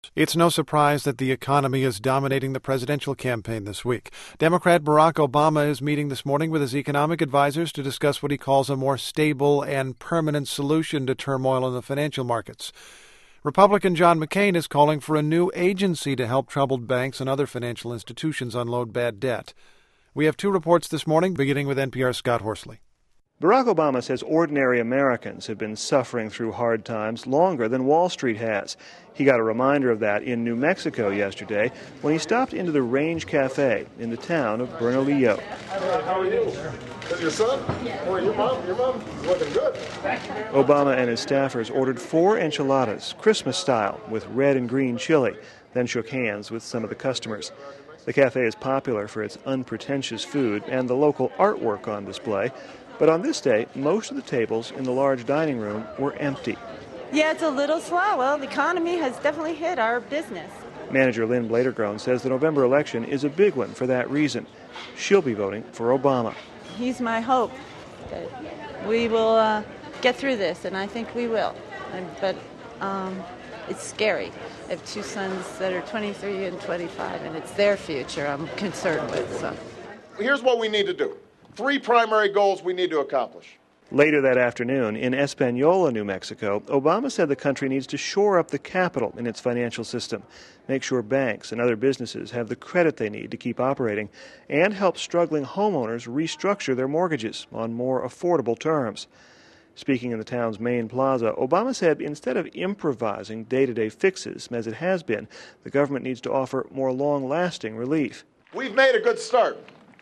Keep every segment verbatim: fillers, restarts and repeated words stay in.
It's no surprise that the economy is dominating the presidential campaign this week. Democrat Barack Obama is meeting this morning with his economic advisors to discuss what he calls a more stable and permanent solution to turmoil in the financial markets. Republican John McCain is calling for a new agency to help troubled banks and other financial institutions unload bad debt. We have two reports this morning, beginning with N P R's Scott Horsley. Barack Obama says ordinary Americans have been suffering through hard times longer than Wall Street has. He got a reminder of that in New Mexico yesterday when he stopped into the Range Cafe in the town of Bernalillo. How are you? Is your son? Or your mom? Your mom's looking good. Obama and his staffers ordered four enchiladas, Christmas style, with red and green chili, then shook hands with some of the customers. The cafe is popular for its unpretentious food and the local artwork on display. But on this day, most of the tables in the large dining room were empty. Yeah, it's a little slow. Well, the economy has definitely hit our business. Manager Lynn Bladergrone says the November election is a big one for that reason. She'll be voting for Obama. He's my hope that we will uh, get through this, and I think we will. And, but um, it's scary. I have two sons that are twenty-three and twenty-five, and it's their future I'm concerned with. So. Here's what we need to do. Three primary goals we need to accomplish. Later that afternoon, in Espanola, New Mexico, Obama said the country needs to shore up the capital in its financial system, make sure banks and other businesses have the credit they need to keep operating, and help struggling homeowners restructure their mortgages on more affordable terms. Speaking in the town's main plaza, Obama said instead of improvising day-to-day fixes, as it has been, the government needs to offer more long-lasting relief. We've made a good start,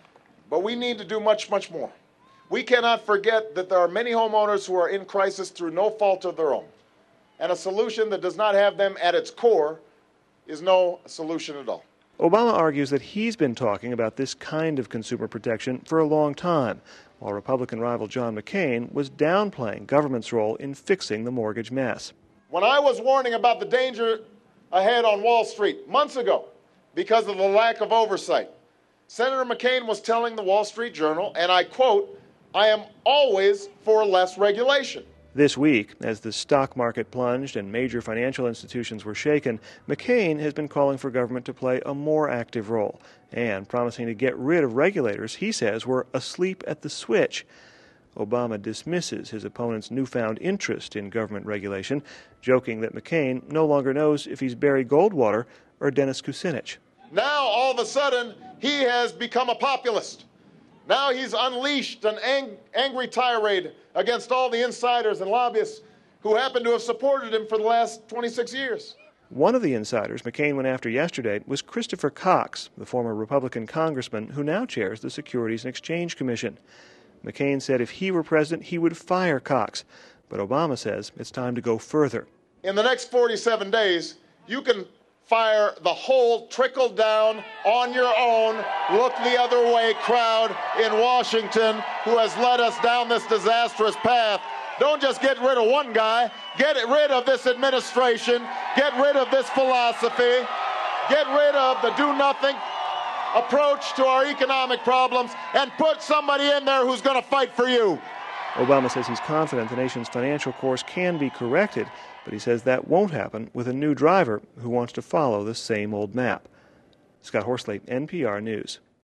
but we need to do much, much more. We cannot forget that there are many homeowners who are in crisis through no fault of their own. And a solution that does not have them at its core is no solution at all. Obama argues that he's been talking about this kind of consumer protection for a long time, while Republican rival John McCain was downplaying government's role in fixing the mortgage mess. When I was warning about the danger ahead on Wall Street months ago because of the lack of oversight, Senator McCain was telling the Wall Street Journal, and I quote, "I am always for less regulation." This week, as the stock market plunged and major financial institutions were shaken, McCain has been calling for government to play a more active role and promising to get rid of regulators he says were asleep at the switch. Obama dismisses his opponent's newfound interest in government regulation, joking that McCain no longer knows if he's Barry Goldwater or Dennis Kucinich. Now, all of a sudden, he has become a populist. Now he's unleashed an ang- angry tirade against all the insiders and lobbyists who happen to have supported him for the last twenty-six years. One of the insiders McCain went after yesterday was Christopher Cox, the former Republican congressman who now chairs the Securities and Exchange Commission. McCain said if he were president, he would fire Cox. But Obama says it's time to go further. In the next forty-seven days, you can fire the whole trickle-down, on your own, look the other way crowd in Washington who has led us down this disastrous path. Don't just get rid of one guy. Get rid of this administration. Get rid of this philosophy. Get rid of the do-nothing approach to our economic problems and put somebody in there who's going to fight for you. Obama says he's confident the nation's financial course can be corrected, but he says that won't happen with a new driver who wants to follow the same old map. Scott Horsley, N P R News.